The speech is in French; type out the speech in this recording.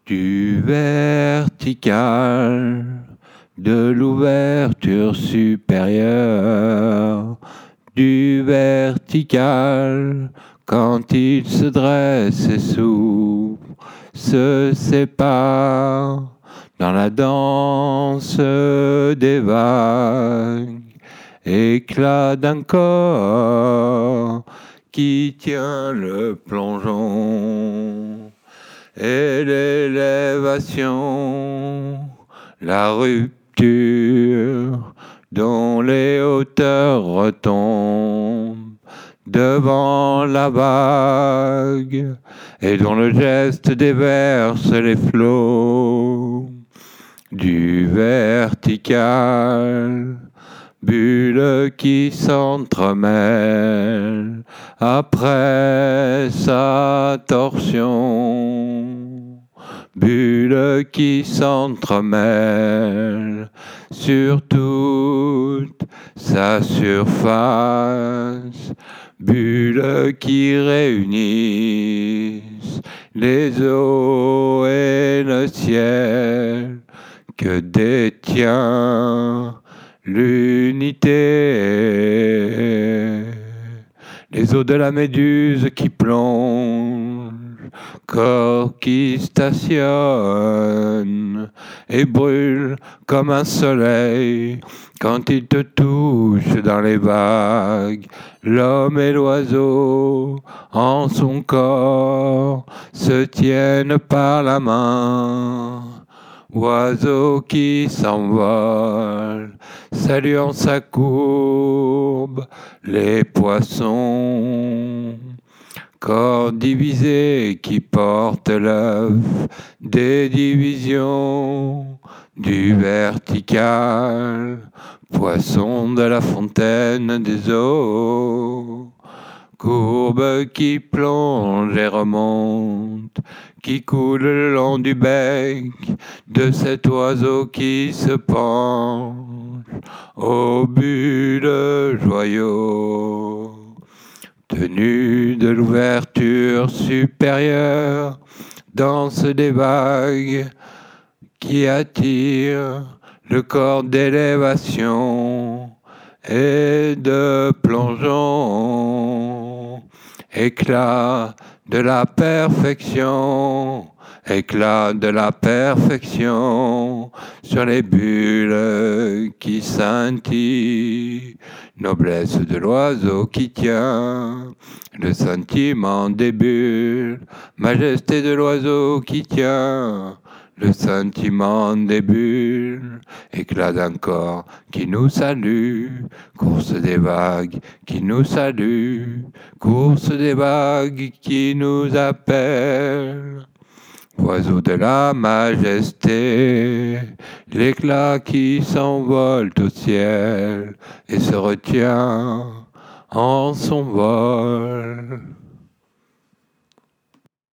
Du vertical, de l'ouverture supérieure, du vertical, quand il se dresse et s'ouvre, se sépare dans la danse des vagues, éclat d'un corps qui tient le plongeon. Et l'élévation, la rupture dont les hauteurs retombent devant la vague et dont le geste déverse les flots du vertical. Bulle qui s'entremêle après sa torsion. Bulle qui s'entremêle sur toute sa surface. Bulles qui réunissent les eaux et le ciel que détient l'unité. Les eaux de la méduse qui plongent, corps qui stationne et brûle comme un soleil quand il te touche dans les vagues. L'homme et l'oiseau en son corps se tiennent par la main. Oiseau qui s'envole, saluant sa courbe, les poissons. Corps divisé qui porte l'œuf des divisions du vertical. Poisson de la fontaine des eaux. Courbe qui plonge et remonte, qui coule le long du bec de cet oiseau qui se penche au but de joyau. Tenu de l'ouverture supérieure, danse des vagues qui attirent le corps d'élévation et de plongeon. Éclat de la perfection, éclat de la perfection sur les bulles qui scintillent. Noblesse de l'oiseau qui tient le sentiment des bulles, majesté de l'oiseau qui tient le sentiment des bulles, éclat d'un corps qui nous salue, course des vagues qui nous salue, course des vagues qui nous appellent. Oiseau de la majesté, l'éclat qui s'envole au ciel et se retient en son vol.